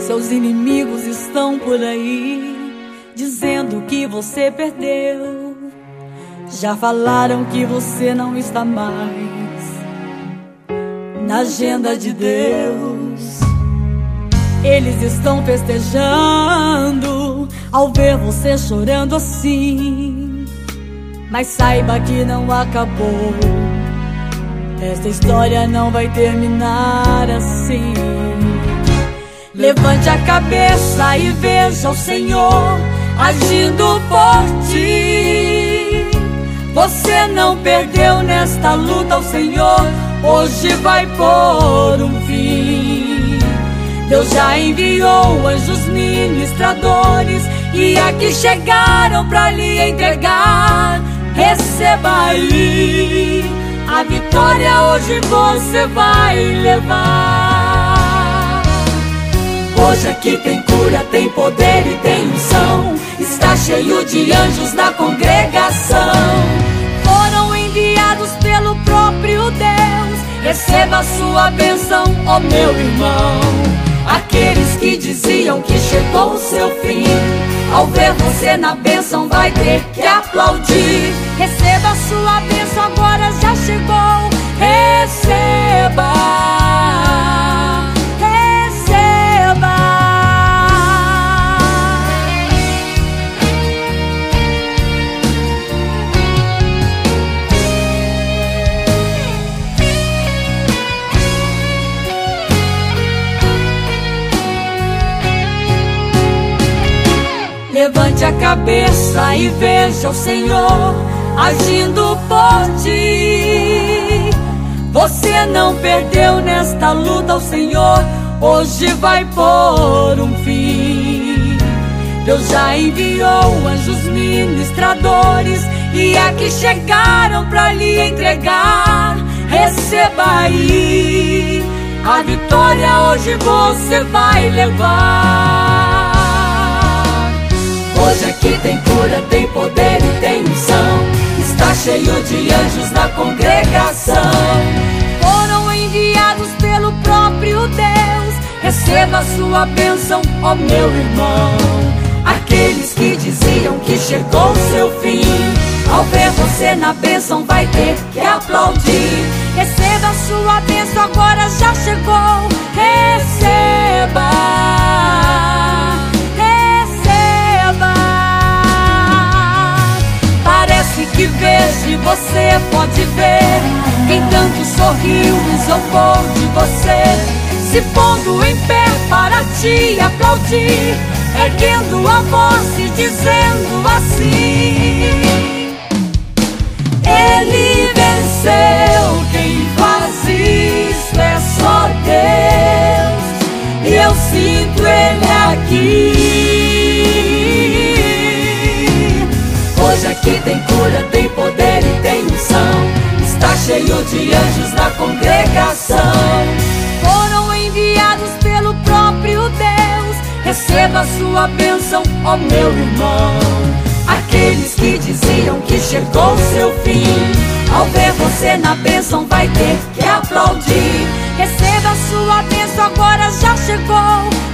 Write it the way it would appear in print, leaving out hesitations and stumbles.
Seus inimigos estão por aí, dizendo que você perdeu. Já falaram que você não está mais na agenda de Deus. Eles estão festejando ao ver você chorando assim. Mas saiba que não acabou. Esta história não vai terminar assim. Levante a cabeça e veja o Senhor agindo por ti. Você não perdeu nesta luta, o Senhor hoje vai pôr um fim. Deus já enviou anjos ministradores e aqui chegaram para lhe entregar. Receba aí, a vitória hoje você vai levar. Hoje aqui tem cura, tem poder e tem unção. Está cheio de anjos na congregação. Foram enviados pelo próprio Deus. Receba a sua bênção, ó meu irmão. Aqueles que diziam que chegou o seu fim, ao ver você na bênção vai ter que aplaudir. Receba a sua bênção, agora já chegou. Receba, receba. Levante a cabeça e veja o Senhor agindo por ti. Você não perdeu nesta luta, o Senhor hoje vai pôr um fim. Deus já enviou anjos ministradores e aqui chegaram para lhe entregar. Receba aí, a vitória hoje você vai levar. Hoje aqui tem cura, tem poder e tem unção. Está cheio de anjos na congregação. Foram enviados pelo próprio Deus. Receba a sua bênção, ó meu irmão. Aqueles que diziam que chegou o seu fim, ao ver você na bênção vai ter que aplaudir. Receba a sua bênção, agora já chegou. Receba, que vejo e você pode ver. Quem tanto sorriu e zombou de você, se pondo em pé para te aplaudir, erguendo a voz e dizendo assim: Ele venceu, quem faz isso é só Deus, e eu sinto Ele aqui. Hoje aqui tem cura, tem poder e tem unção. Está cheio de anjos na congregação. Foram enviados pelo próprio Deus. Receba a sua bênção, ó meu irmão. Aqueles que diziam que chegou o seu fim, ao ver você na bênção vai ter que aplaudir. Receba a sua bênção, agora já chegou.